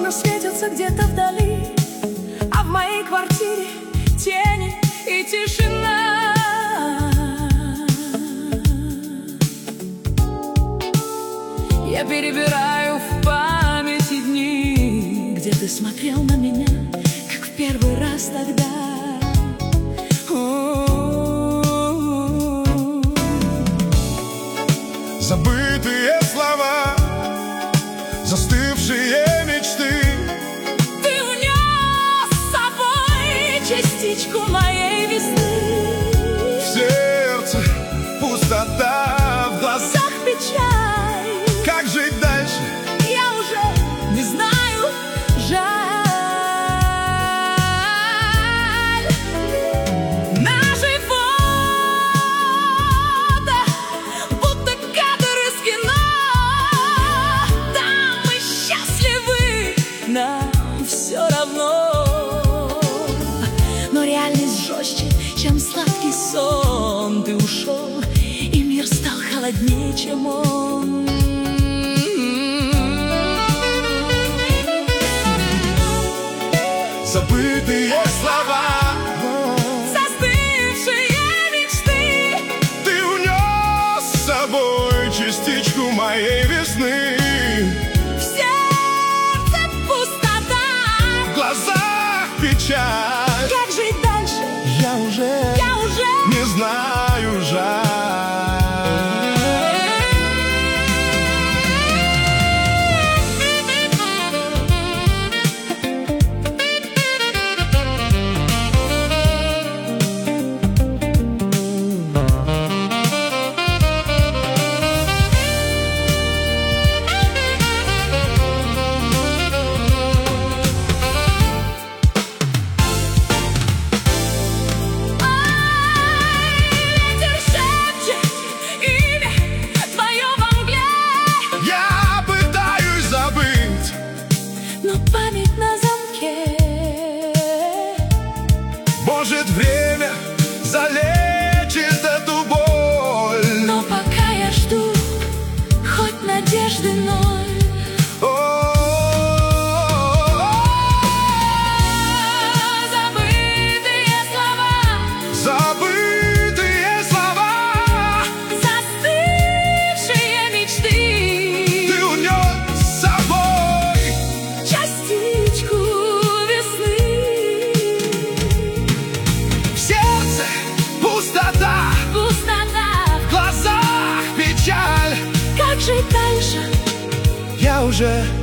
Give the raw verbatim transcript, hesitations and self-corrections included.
Луна светится где-то вдали, а в моей квартире тени и тишина. Я перебираю в памяти дни, где ты смотрел на меня, как в первый раз тогда. Забытые слова, застывшие мечты. Ты унес с собой частичку моей весны. В сердце пустота, в глазах печаль. Как жить дальше? Я уже не знаю, жаль. Наши фото, будто кадр из кино. Там мы счастливы, нам все равно. Но реальность жестче, чем сладкий сон. Ты ушел, и мир стал холоднее, чем он. Забытые слова, застывшие мечты. ты унес с собой частичку моей весны. В сердце пустота, В глазах печаль. как жить дальше? Я уже, Я уже не знаю, жаль. Память на замке. Может, время залечит эту боль. Но пока я жду хоть надежды ноль. Забытые слова, Забытые слова, застывшие мечты. ты унес с собой Частичку весны. в сердце пустота, Пустота, в глазах печаль. как жить дальше? Я уже